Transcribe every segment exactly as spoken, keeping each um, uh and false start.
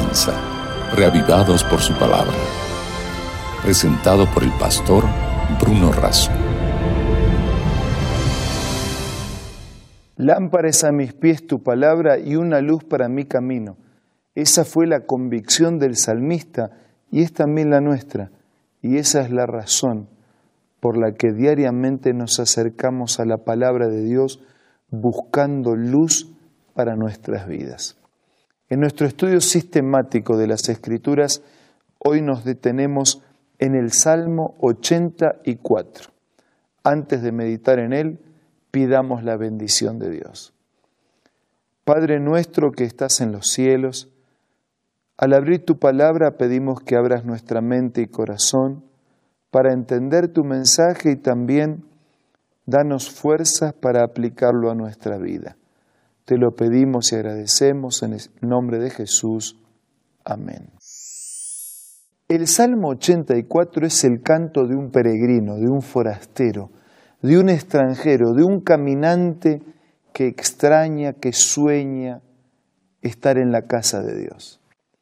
comienza, reavivados por su palabra. Presentado por el pastor Bruno Razo. Lámpara es a mis pies tu palabra y una luz para mi camino. Esa fue la convicción del salmista y es también la nuestra. Y esa es la razón por la que diariamente nos acercamos a la palabra de Dios buscando luz para nuestras vidas. En nuestro estudio sistemático de las Escrituras, hoy nos detenemos en el Salmo ochenta y cuatro. Antes de meditar en él, pidamos la bendición de Dios. Padre nuestro que estás en los cielos, al abrir tu palabra pedimos que abras nuestra mente y corazón para entender tu mensaje y también danos fuerzas para aplicarlo a nuestra vida. Te lo pedimos y agradecemos en el nombre de Jesús. Amén. El Salmo ochenta y cuatro es el canto de un peregrino, de un forastero, de un extranjero, de un caminante que extraña, que sueña estar en la casa de Dios.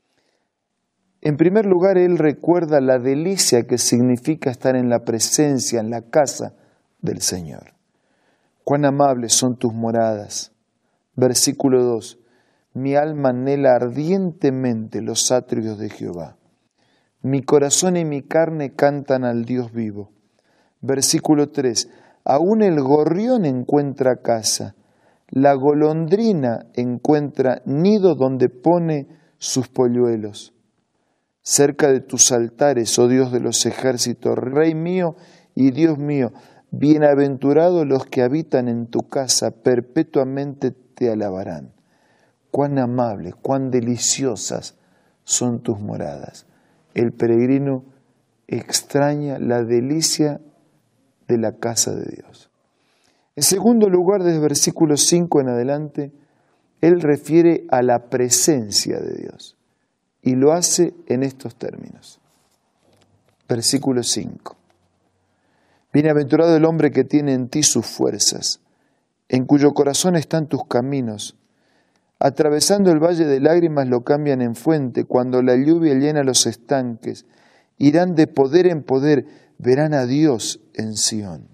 En primer lugar, él recuerda la delicia que significa estar en la presencia, en la casa del Señor. Cuán amables son tus moradas. Versículo dos. Mi alma anhela ardientemente los atrios de Jehová. Mi corazón y mi carne cantan al Dios vivo. Versículo tres. Aún el gorrión encuentra casa. La golondrina encuentra nido donde pone sus polluelos. Cerca de tus altares, oh Dios de los ejércitos, Rey mío y Dios mío, bienaventurados los que habitan en tu casa, perpetuamente te alabarán. Cuán amables, cuán deliciosas son tus moradas. El peregrino extraña la delicia de la casa de Dios. En segundo lugar, desde versículo cinco en adelante, él refiere a la presencia de Dios. Y lo hace en estos términos. Versículo cinco. Bienaventurado el hombre que tiene en ti sus fuerzas, en cuyo corazón están tus caminos. Atravesando el valle de lágrimas lo cambian en fuente, cuando la lluvia llena los estanques. Irán de poder en poder, verán a Dios en Sión.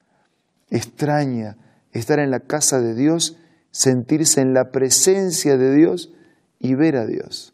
Extraña estar en la casa de Dios, sentirse en la presencia de Dios y ver a Dios.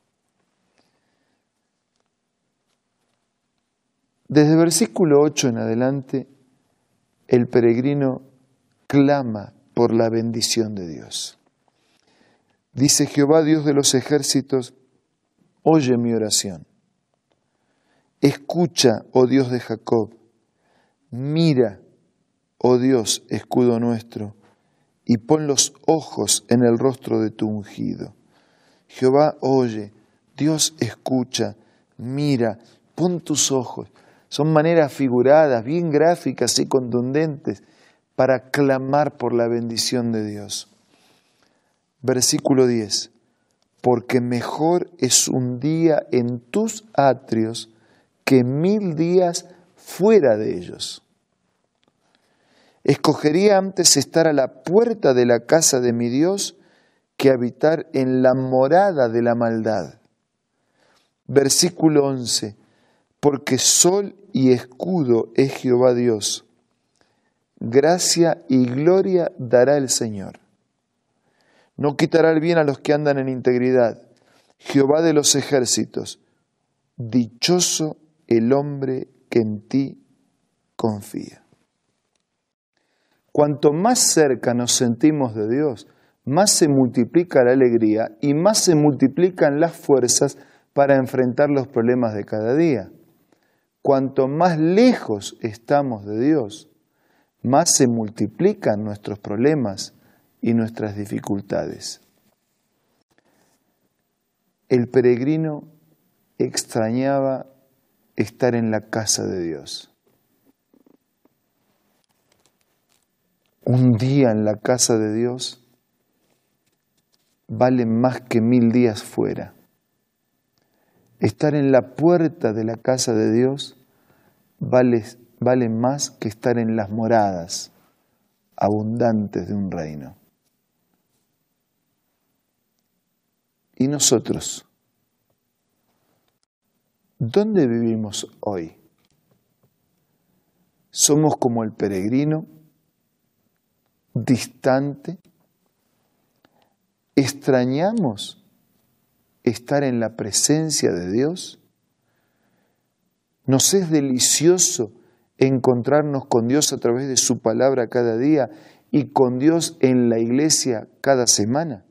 Desde el versículo ocho en adelante, el peregrino clama por la bendición de Dios. Dice Jehová, Dios de los ejércitos, oye mi oración. Escucha, oh Dios de Jacob. Mira, oh Dios, escudo nuestro, y pon los ojos en el rostro de tu ungido. Jehová, oye, Dios escucha, mira, pon tus ojos. Son maneras figuradas, bien gráficas y contundentes para clamar por la bendición de Dios. Versículo diez. Porque mejor es un día en tus atrios que mil días fuera de ellos. Escogería antes estar a la puerta de la casa de mi Dios que habitar en la morada de la maldad. Versículo once. Porque sol y escudo es Jehová Dios. Gracia y gloria dará el Señor. No quitará el bien a los que andan en integridad. Jehová de los ejércitos, dichoso el hombre que en ti confía. Cuanto más cerca nos sentimos de Dios, más se multiplica la alegría y más se multiplican las fuerzas para enfrentar los problemas de cada día. Cuanto más lejos estamos de Dios, más se multiplican nuestros problemas y nuestras dificultades. El peregrino extrañaba estar en la casa de Dios. Un día en la casa de Dios vale más que mil días fuera. Estar en la puerta de la casa de Dios vale, vale más que estar en las moradas abundantes de un reino. ¿Y nosotros ¿Dónde vivimos hoy? ¿Somos como el peregrino, distante? ¿Extrañamos estar en la presencia de Dios? ¿Nos es delicioso encontrarnos con Dios a través de su palabra cada día y con Dios en la iglesia cada semana?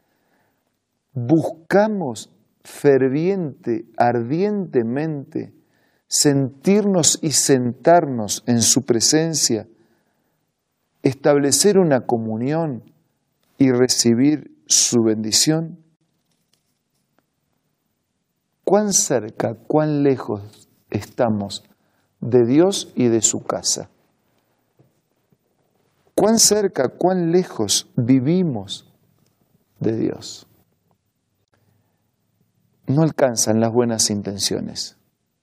¿Buscamos ferviente, ardientemente sentirnos y sentarnos en su presencia, establecer una comunión y recibir su bendición? ¿Cuán cerca, cuán lejos estamos de Dios y de su casa? ¿Cuán cerca, cuán lejos vivimos de Dios? No alcanzan las buenas intenciones,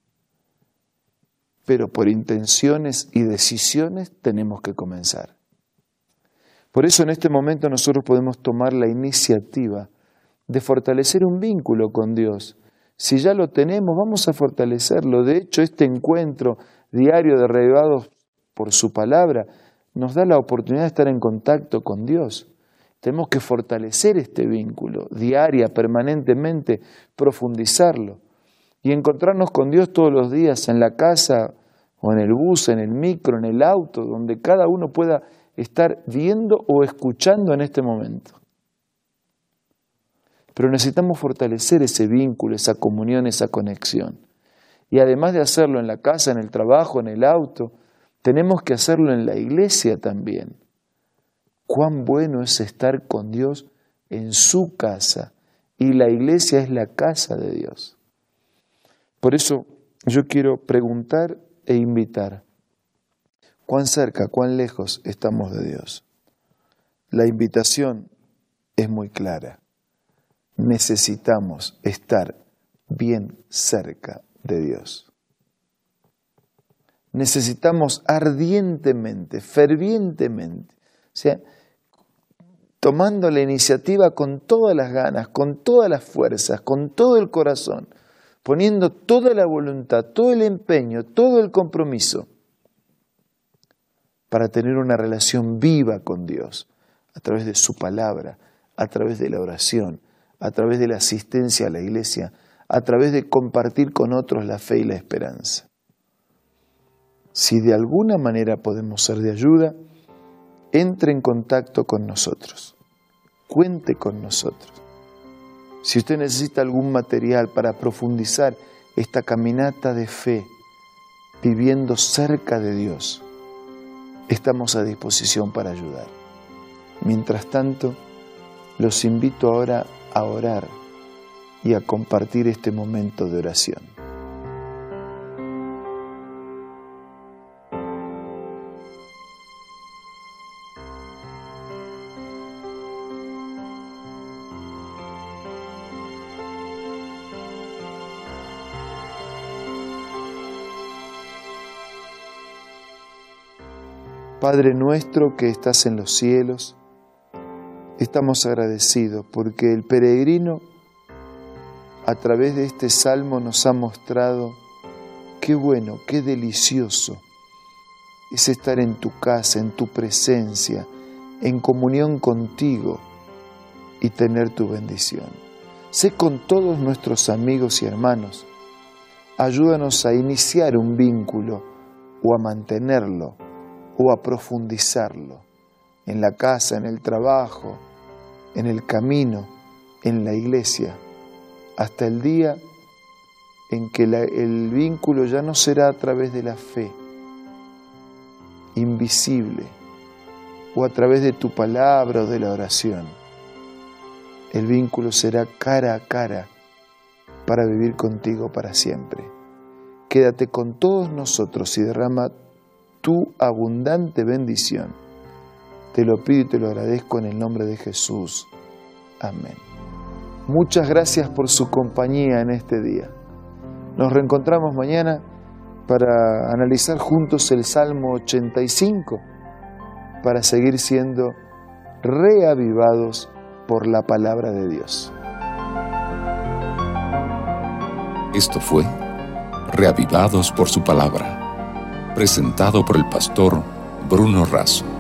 pero por intenciones y decisiones tenemos que comenzar. Por eso en este momento nosotros podemos tomar la iniciativa de fortalecer un vínculo con Dios. Si ya lo tenemos, vamos a fortalecerlo. De hecho, este encuentro diario de Reavivados por su palabra nos da la oportunidad de estar en contacto con Dios. Tenemos que fortalecer este vínculo, diaria, permanentemente, profundizarlo y encontrarnos con Dios todos los días en la casa o en el bus, en el micro, en el auto, donde cada uno pueda estar viendo o escuchando en este momento. Pero necesitamos fortalecer ese vínculo, esa comunión, esa conexión. Y además de hacerlo en la casa, en el trabajo, en el auto, tenemos que hacerlo en la iglesia también. Cuán bueno es estar con Dios en su casa, y la iglesia es la casa de Dios. Por eso yo quiero preguntar e invitar, ¿cuán cerca, cuán lejos estamos de Dios? La invitación es muy clara. Necesitamos estar bien cerca de Dios. Necesitamos ardientemente, fervientemente, o sea, tomando la iniciativa con todas las ganas, con todas las fuerzas, con todo el corazón, poniendo toda la voluntad, todo el empeño, todo el compromiso para tener una relación viva con Dios a través de su palabra, a través de la oración, a través de la asistencia a la iglesia, a través de compartir con otros la fe y la esperanza. Si de alguna manera podemos ser de ayuda, entre en contacto con nosotros, cuente con nosotros. Si usted necesita algún material para profundizar esta caminata de fe, viviendo cerca de Dios, estamos a disposición para ayudar. Mientras tanto, los invito ahora a orar y a compartir este momento de oración. Padre nuestro que estás en los cielos, estamos agradecidos porque el peregrino a través de este salmo nos ha mostrado qué bueno, qué delicioso es estar en tu casa, en tu presencia, en comunión contigo y tener tu bendición. Sé con todos nuestros amigos y hermanos, ayúdanos a iniciar un vínculo o a mantenerlo o a profundizarlo en la casa, en el trabajo, en el camino, en la iglesia, hasta el día en que la, el vínculo ya no será a través de la fe, invisible, o a través de tu palabra o de la oración. El vínculo será cara a cara para vivir contigo para siempre. Quédate con todos nosotros y derrama tu abundante bendición. Te lo pido y te lo agradezco en el nombre de Jesús. Amén. Muchas gracias por su compañía en este día. Nos reencontramos mañana para analizar juntos el Salmo ochenta y cinco, para seguir siendo reavivados por la palabra de Dios. Esto fue Reavivados por su palabra. Presentado por el pastor Bruno Razo.